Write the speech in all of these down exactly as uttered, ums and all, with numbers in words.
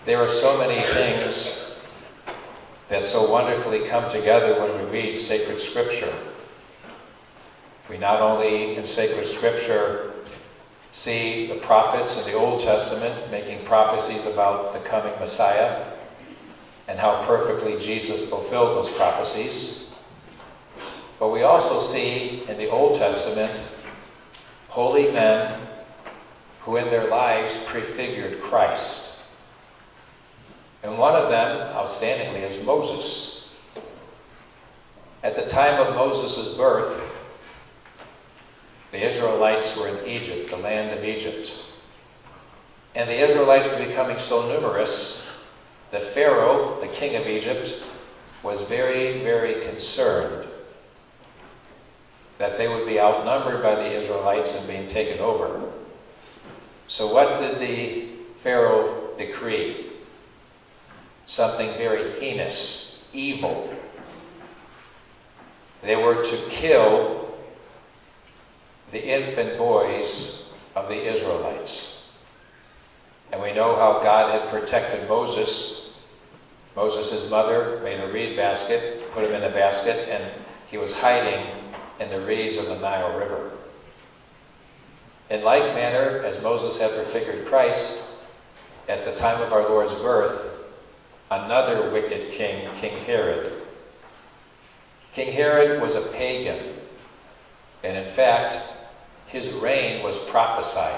There are so many things that so wonderfully come together when we read sacred scripture. We not only in sacred scripture see the prophets in the Old Testament making prophecies about the coming Messiah and how perfectly Jesus fulfilled those prophecies, but we also see in the Old Testament holy men who in their lives prefigured Christ. And one of them, outstandingly, is Moses. At the time of Moses' birth, the Israelites were in Egypt, the land of Egypt. And the Israelites were becoming so numerous that Pharaoh, the king of Egypt, was very, very concerned that they would be outnumbered by the Israelites and being taken over. So what did the Pharaoh decree? Something very heinous, evil. They were to kill the infant boys of the Israelites. And we know how God had protected Moses. Moses' mother made a reed basket, put him in the basket, and he was hiding in the reeds of the Nile River. In like manner, as Moses had prefigured Christ, at the time of our Lord's birth, another wicked king, King Herod. King Herod was a pagan, and in fact, his reign was prophesied.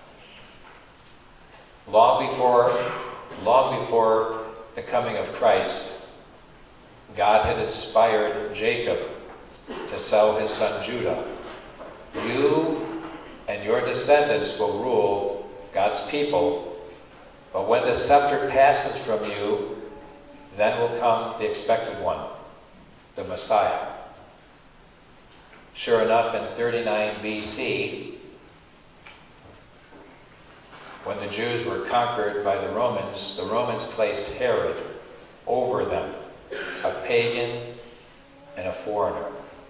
Long before, long before the coming of Christ, God had inspired Jacob to sell his son Judah. You and your descendants will rule God's people, but when the scepter passes from you, then will come the expected one, the Messiah. Sure enough, in thirty-nine B C, when the Jews were conquered by the Romans, the Romans placed Herod over them, a pagan and a foreigner.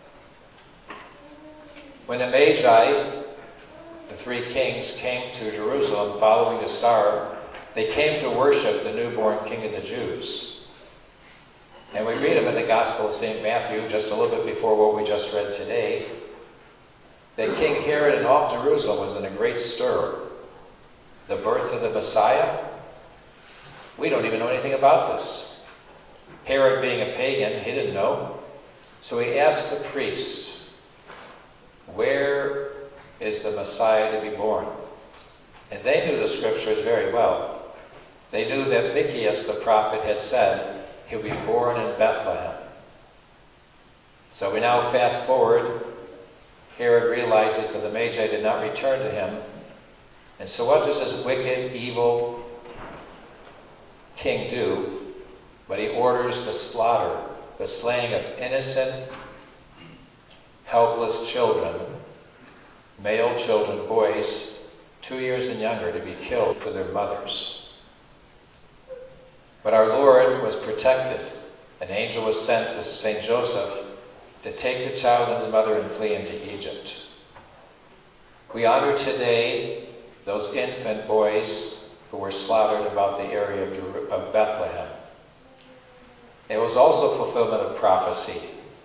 When the Magi, the three kings, came to Jerusalem following the star, they came to worship the newborn King of the Jews. And we read of in the Gospel of Saint Matthew, just a little bit before what we just read today, that King Herod and all Jerusalem was in a great stir. The birth of the Messiah? We don't even know anything about this. Herod, being a pagan, he didn't know. So he asked the priest, where is the Messiah to be born? And they knew the scriptures very well. They knew that Micheas the prophet had said he'll be born in Bethlehem. So we now fast forward. Herod realizes that the Magi did not return to him. And so what does this wicked, evil king do? But he orders the slaughter, the slaying of innocent, helpless children, male children, boys, two years and younger, to be killed for their mothers. But our Lord was protected. An angel was sent to Saint Joseph to take the child and his mother and flee into Egypt. We honor today those infant boys who were slaughtered about the area of, Jer- of Bethlehem. It was also fulfillment of prophecy.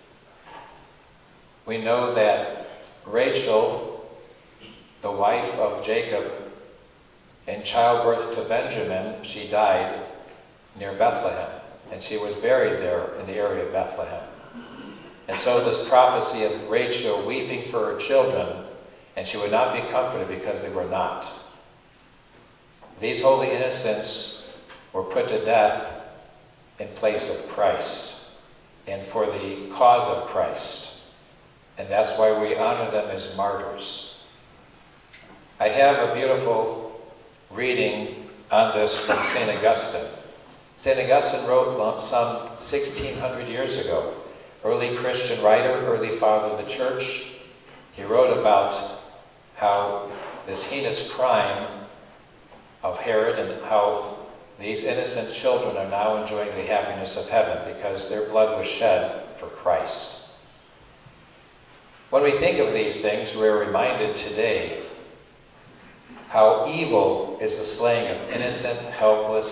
We know that Rachel, the wife of Jacob, in childbirth to Benjamin, she died near Bethlehem, and she was buried there in the area of Bethlehem. And so this prophecy of Rachel weeping for her children, and she would not be comforted because they were not. These holy innocents were put to death in place of Christ and for the cause of Christ. And that's why we honor them as martyrs. I have a beautiful reading on this from Saint Augustine. Saint Augustine wrote some sixteen hundred years ago. Early Christian writer, early father of the church. He wrote about how this heinous crime of Herod and how these innocent children are now enjoying the happiness of heaven because their blood was shed for Christ. When we think of these things, we're reminded today how evil is the slaying of innocent, helpless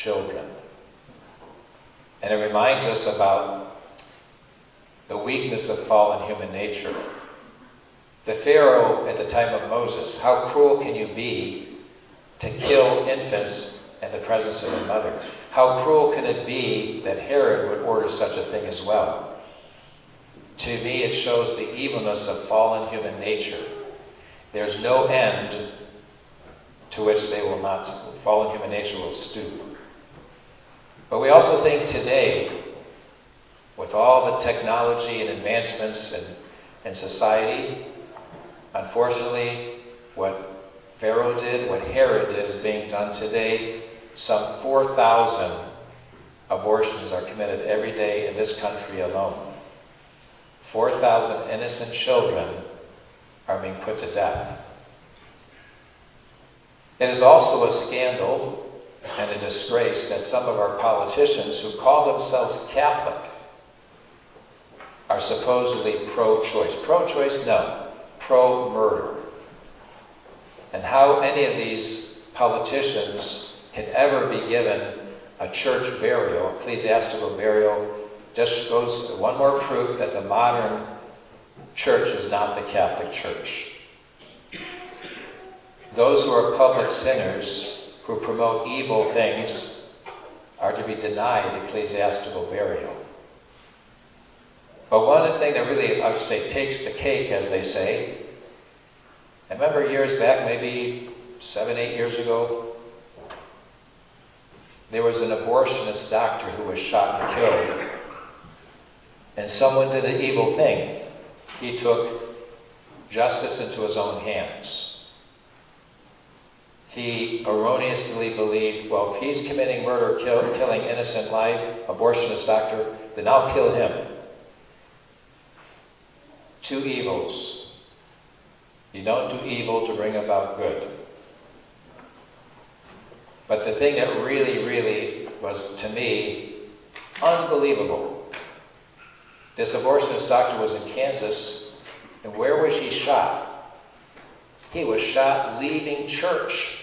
children. And it reminds us about the weakness of fallen human nature. The Pharaoh at the time of Moses, how cruel can you be to kill infants in the presence of a mother? How cruel can it be that Herod would order such a thing as well? To me, it shows the evilness of fallen human nature. There's no end to which they will not, fallen human nature will stoop. But we also think today, with all the technology and advancements in, in society, unfortunately, what Pharaoh did, what Herod did is being done today. Some four thousand abortions are committed every day in this country alone. four thousand innocent children are being put to death. It is also a scandal and a disgrace that some of our politicians who call themselves Catholic are supposedly pro-choice. Pro-choice? No. Pro-murder. And how any of these politicians can ever be given a church burial, ecclesiastical burial, just goes one more proof that the modern church is not the Catholic Church. Those who are public sinners, who promote evil things, are to be denied ecclesiastical burial. But one thing that really, I would say, takes the cake, as they say, I remember years back, maybe seven, eight years ago, there was an abortionist doctor who was shot and killed. And someone did an evil thing. He took justice into his own hands. He erroneously believed, well, if he's committing murder, kill, killing innocent life, abortionist doctor, then I'll kill him. Two evils. You don't do evil to bring about good. But the thing that really, really was, to me, unbelievable. This abortionist doctor was in Kansas, and where was he shot? He was shot leaving church.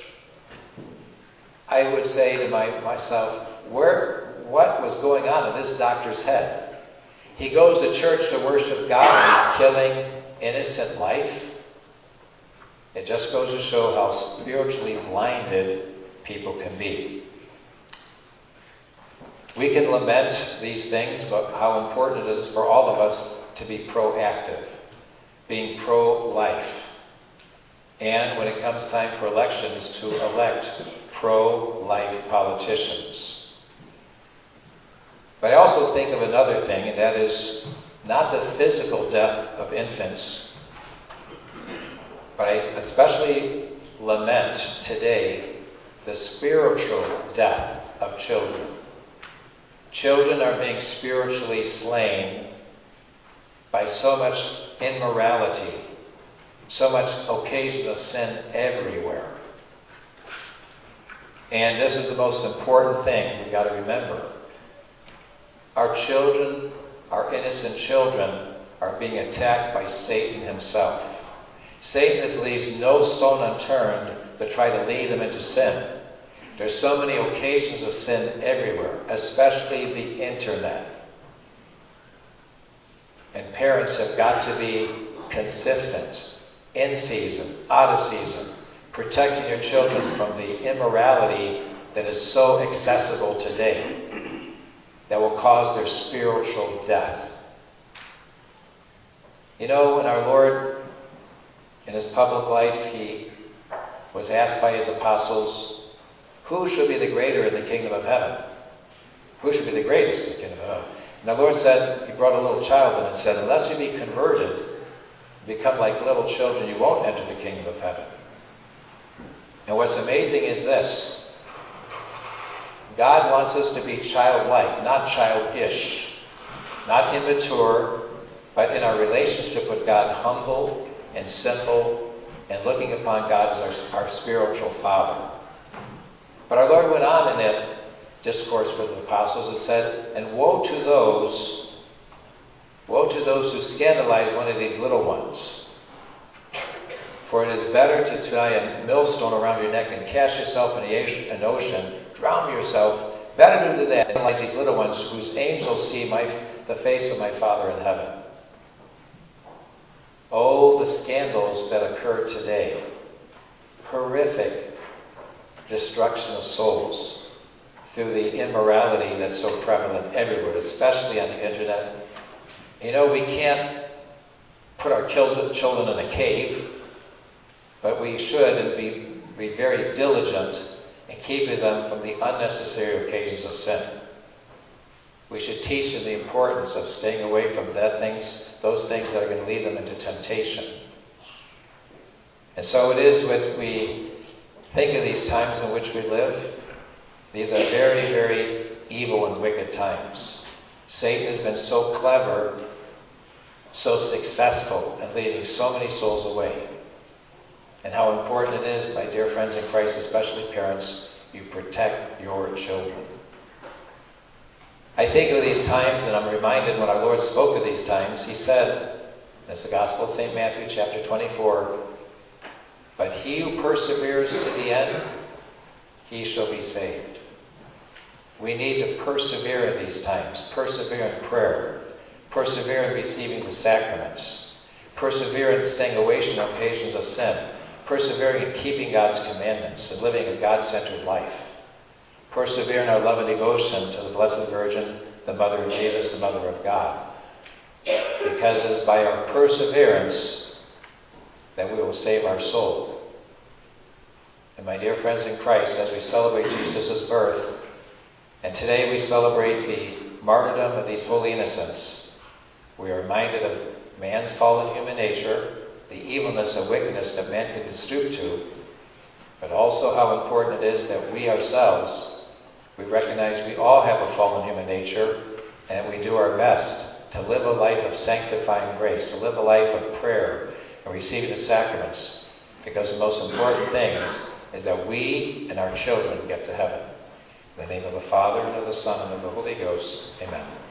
I would say to my, myself, where, what was going on in this doctor's head? He goes to church to worship God, and he's killing innocent life. It just goes to show how spiritually blinded people can be. We can lament these things, but how important it is for all of us to be proactive, being pro-life. And when it comes time for elections, to elect pro-life politicians. But I also think of another thing, and that is not the physical death of infants, but I especially lament today the spiritual death of children. Children are being spiritually slain by so much immorality, so much occasion of sin everywhere. And this is the most important thing we got to remember. Our children, our innocent children, are being attacked by Satan himself. Satan is, leaves no stone unturned to try to lead them into sin. There's so many occasions of sin everywhere, especially the internet. And parents have got to be consistent, in season, out of season, protecting your children from the immorality that is so accessible today, that will cause their spiritual death. You know, when our Lord, in his public life, he was asked by his apostles, who should be the greater in the kingdom of heaven? Who should be the greatest in the kingdom of heaven? And the Lord said, he brought a little child in and said, unless you be converted, become like little children, you won't enter the kingdom of heaven. And what's amazing is this. God wants us to be childlike, not childish, not immature, but in our relationship with God, humble and simple, and looking upon God as our, our spiritual Father. But our Lord went on in that discourse with the apostles and said, and woe to those, woe to those who scandalize one of these little ones. For it is better to tie a millstone around your neck and cast yourself in an ocean, drown yourself, Better to do that than like these little ones whose angels see my, the face of my Father in heaven. Oh, the scandals that occur today. Horrific destruction of souls through the immorality that's so prevalent everywhere, especially on the internet. You know, we can't put our children in a cave, but we should and be, be very diligent in keeping them from the unnecessary occasions of sin. We should teach them the importance of staying away from that things, those things that are going to lead them into temptation. And so it is when we think of these times in which we live. These are very, very evil and wicked times. Satan has been so clever, so successful in leading so many souls away. And how important it is, my dear friends in Christ, especially parents, you protect your children. I think of these times, and I'm reminded when our Lord spoke of these times, he said, it's the Gospel of Saint Matthew, chapter twenty-four, but he who perseveres to the end, he shall be saved. We need to persevere in these times, persevere in prayer, persevere in receiving the sacraments, persevere in staying away from occasions of sin, persevering in keeping God's commandments and living a God-centered life. Persevere in our love and devotion to the Blessed Virgin, the Mother of Jesus, the Mother of God. Because it is by our perseverance that we will save our soul. And my dear friends in Christ, as we celebrate Jesus' birth, and today we celebrate the martyrdom of these holy innocents, we are reminded of man's fallen human nature, the evilness and wickedness that man can stoop to, but also how important it is that we ourselves, we recognize we all have a fallen human nature, and we do our best to live a life of sanctifying grace, to live a life of prayer and receiving the sacraments, because the most important thing is, is that we and our children get to heaven. In the name of the Father, and of the Son, and of the Holy Ghost, amen.